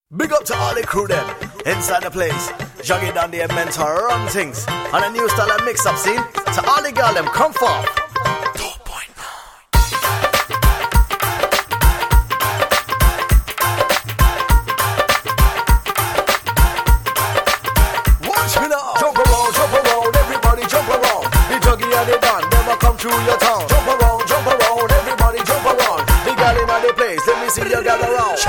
Big up to all the crew them inside the place. Juggy down the mental run things. And a new style of mix up scene. To all the girl them come forth. 2.9. Watch me now. Jump around, everybody jump around. The juggy and the band never come through your town. Jump around, everybody jump around. The girl in the place, let me see you gather around.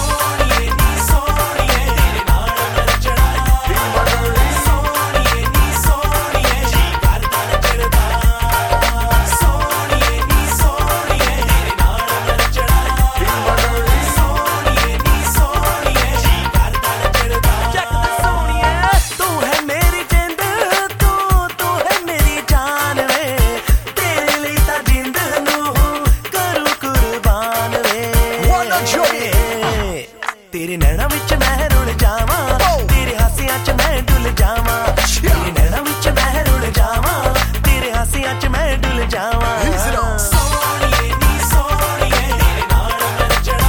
तेरे नैना विच मैं rule जावां तेरे हासियां च मैं डुल जावां तेरे नैना विच मैं rule जावां तेरे हासियां च मैं डुल जावां सोनिए नी सोनिए तेरे नाल नचना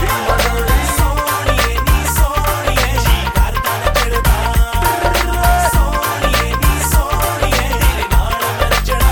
सोनिए नी सोनिए जी करदा नचदा सोनिए नी सोनिए तेरे नाल नचना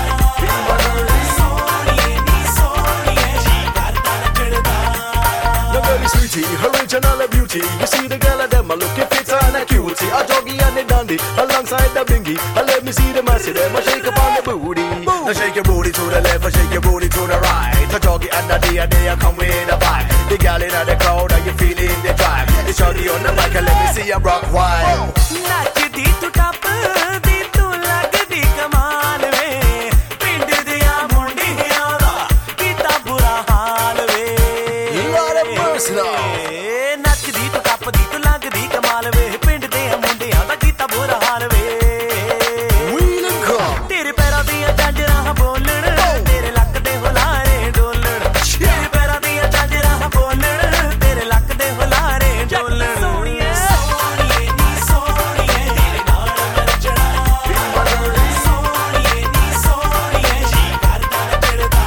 सोनिए नी सोनिए जी करदा नचदा The girl is sweetie, original beauty. You see the girl of them are looking fit and a cutie. A joggy and a dandy, alongside the bingy. And let me see them, I see them, I shake up on the booty. Now shake your booty to the left, and shake your booty to the right. The joggy and the day, and they come with a vibe. The girl in the crowd, and you feeling the drive. The joggy on the mic, and let me see you rock wide. नचदी तू टपदी तू लगदी कमाल वे पिंड दिया मुंडियां दा कीता बुरा हाल वे Lord have mercy now. नचदी तू टपदी तू लगदी कमाल वे पिंड दिया मुंडियां दा कीता बुरा हाल वे Wheel and come. तेरे पैरां दियां झांजरां बोलण तेरे लक दे हुलारे डोलण तेरे पैरां दियां झांजरां बोलण तेरे लक दे हुलारे डोलण सोनिए नी सोनिए तेरे नाल नचना सोनिए नी सोनिए जी करदा नचदा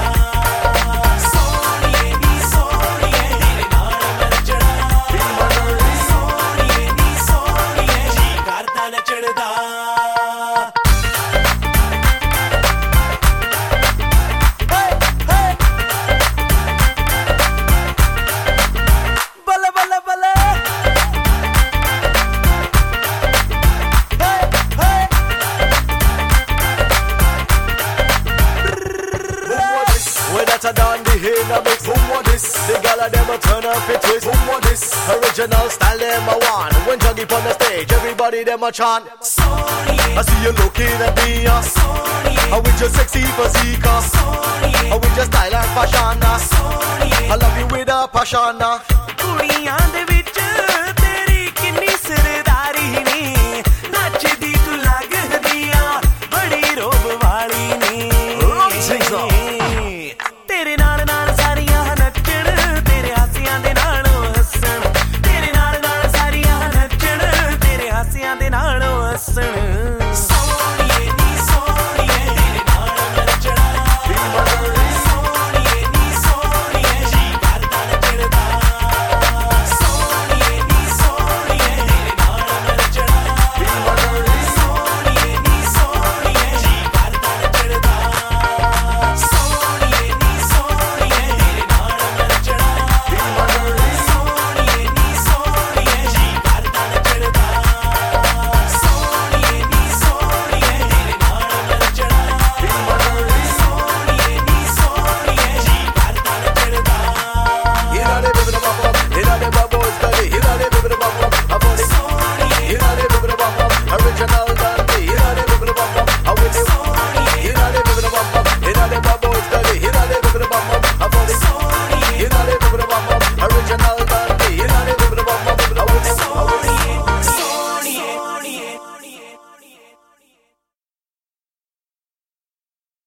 सोनिए नी सोनिए तेरे नाल नचना सोनिए नी सोनिए जी करदा नचदा बल्ले बल्ले बल्ले When that's a dandy in a mix, boom what this? The gal of them a turn up it twist, boom what this? Original style them a one. When juggy on the stage, everybody them a chant. सोनिए I see you looking at me, सोनिए with your sexy physique, सोनिए with your style and fashion. सोनिए I love you with a passion. कुड़ियां